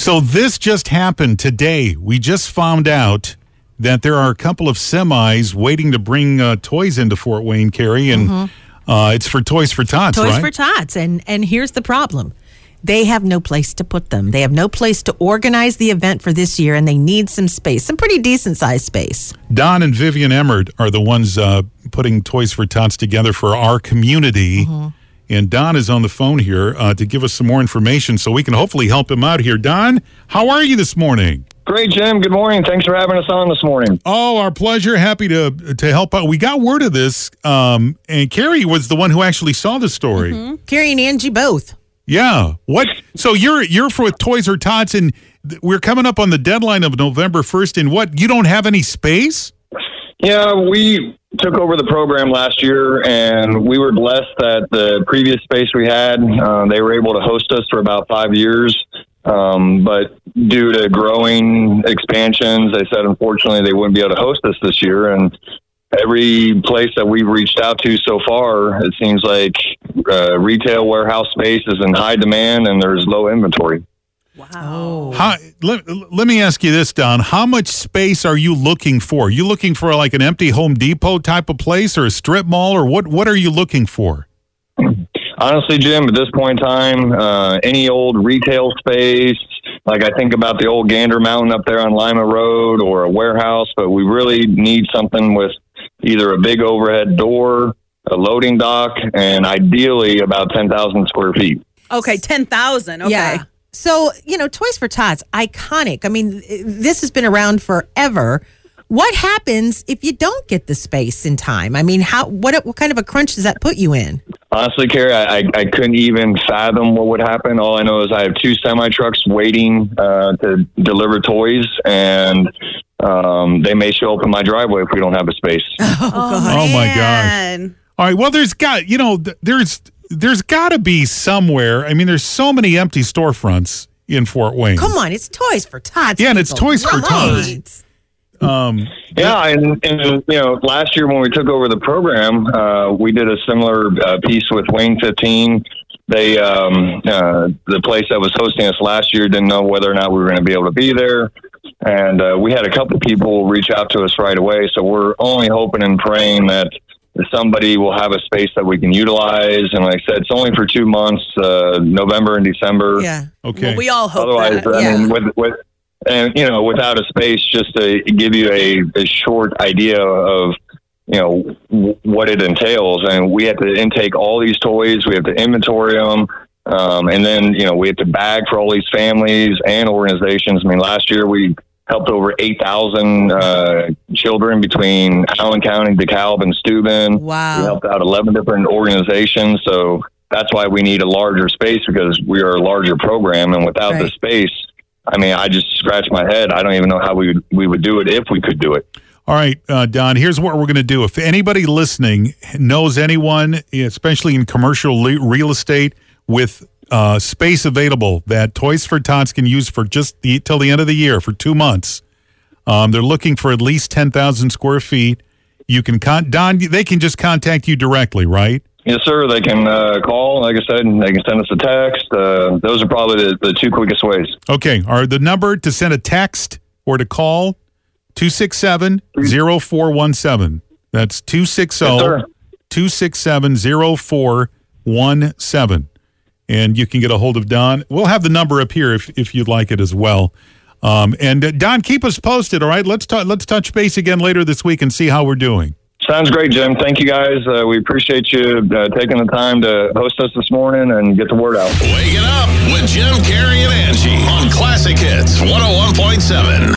So this just happened today. We just found out that there are a couple of semis waiting to bring toys into Fort Wayne, Carrie, and it's for Toys for Tots, right? Toys for Tots, and here's the problem. They have no place to put them. They have no place to organize the event for this year, and they need some space, some pretty decent-sized space. Don and Vivian Emmert are the ones putting Toys for Tots together for our community. And Don is on the phone here to give us some more information so we can hopefully help him out here. Don, how are you this morning? Great, Jim. Good morning. Thanks for having us on this morning. Oh, our pleasure. Happy to help out. We got word of this, and Carrie was the one who actually saw the story. Carrie and Angie both. Yeah. What? So you're for Toys for Tots, and we're coming up on the deadline of November 1st, and what? You don't have any space? Yeah, we took over the program last year, and we were blessed that the previous space we had, they were able to host us for about 5 years. But due to growing expansions, they said, unfortunately, they wouldn't be able to host us this year. And every place that we've reached out to so far, it seems like retail warehouse space is in high demand and there's low inventory. Wow. Let me ask you this, Don. How much space are you looking for? You looking for like an empty Home Depot type of place or a strip mall, or what are you looking for? Honestly, Jim, at this point in time, any old retail space, like I think about the old Gander Mountain up there on Lima Road or a warehouse, but we really need something with either a big overhead door, a loading dock, and ideally about 10,000 square feet. Okay, 10,000. Okay. Yeah. So, Toys for Tots, iconic. I mean, this has been around forever. What happens if you don't get the space in time? I mean, what kind of a crunch does that put you in? Honestly, Carrie, I couldn't even fathom what would happen. All I know is I have 2 semi-trucks waiting to deliver toys, and they may show up in my driveway if we don't have a space. Oh my gosh. All right, well, there's got to be somewhere. I mean, there's so many empty storefronts in Fort Wayne. Come on, it's Toys for Tots. Yeah, and it's Toys for Tots. Yeah, and last year when we took over the program, we did a similar piece with Wayne 15. They, the place that was hosting us last year didn't know whether or not we were going to be able to be there. And we had a couple people reach out to us right away. So we're only hoping and praying that somebody will have a space that we can utilize. And like I said, it's only for 2 months, November and December. Yeah. Okay. Well, we all hope otherwise, that. I mean, and, without a space, just to give you a short idea of, what it entails. And we have to intake all these toys. We have to inventory them. And then, we have to bag for all these families and organizations. I mean, last year we helped over 8,000 children between Allen County, DeKalb, and Steuben. Wow. We helped out 11 different organizations. So that's why we need a larger space, because we are a larger program. And without the space, I mean, I just scratch my head. I don't even know how we would do it if we could do it. All right, Don, here's what we're going to do. If anybody listening knows anyone, especially in commercial real estate, with space available that Toys for Tots can use for just till the end of the year for 2 months, they're looking for at least 10,000 square feet. You can Don, they can just contact you directly, right? Yes, sir. They can call. Like I said, they can send us a text. Those are probably the 2 quickest ways. Okay. All right. The number to send a text or to call, 267-0417. That's 260-267-0417. And you can get a hold of Don. We'll have the number up here if you'd like it as well. And Don, keep us posted, all right? Let's touch base again later this week and see how we're doing. Sounds great, Jim. Thank you, guys. We appreciate you taking the time to host us this morning and get the word out. Wake it up with Jim, Carrie, and Angie on Classic Hits 101.7.